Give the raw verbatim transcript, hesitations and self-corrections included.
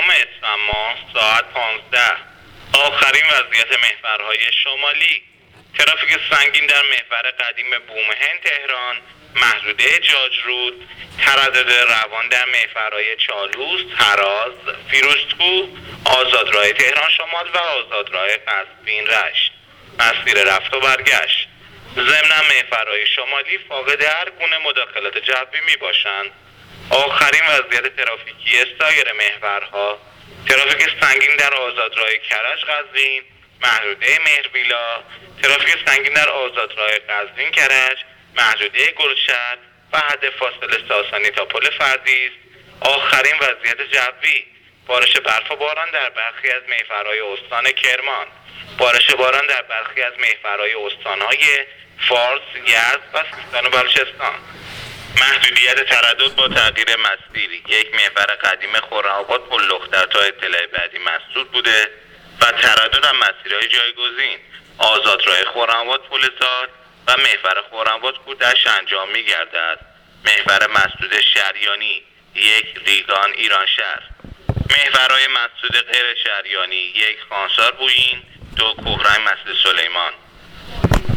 نهم اسفند ماه ساعت پانزده. آخرین وضعیت محورهای شمالی: ترافیک سنگین در محور قدیم بومهن تهران، محدوده جاجرود، تردد روان در محورهای چالوس، هراز، فیروزکوه، آزادراه تهران شمال و آزادراه قزوین رشت. مسیر رفت و برگشت: ضمن محورهای شمالی فاقد هر گونه مداخلات جوی می باشند. آخرین وضعیت ترافیکی سایر محورها: ترافیک سنگین در آزادراه کرج قزوین، محدوده مهرویلا، ترافیک سنگین در آزادراه قزوین کرج، محدوده گلشن و حد فاصله ساسانی تا پل فردیس. آخرین وضعیت جوی: بارش برف و باران در برخی از محورهای استان کرمان، بارش باران در برخی از محورهای استانهای فارس، یزد و سیستان و بلوچستان. محدودیت تردد با تغییر مسیر: یک محور قدیم خرم‌آباد پل‌لختر تا اطلاع بعدی مسدود بوده و تردد از مسیرهای جایگزین: آزادراه خرم‌آباد پل‌زاد و محور خرم‌آباد کودش انجام می‌گردد. محور مسدود شریانی: یک ریگان ایرانشهر. محورهای مسدود غیر شریانی: یک خانسار بویین، دو کهران مسجد سلیمان.